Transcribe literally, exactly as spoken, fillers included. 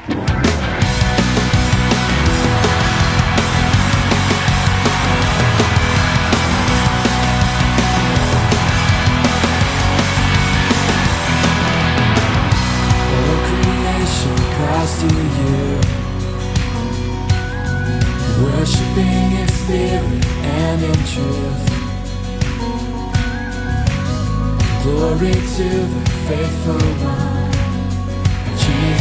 To you, worshiping in spirit and in truth. Glory to the faithful one, Jesus.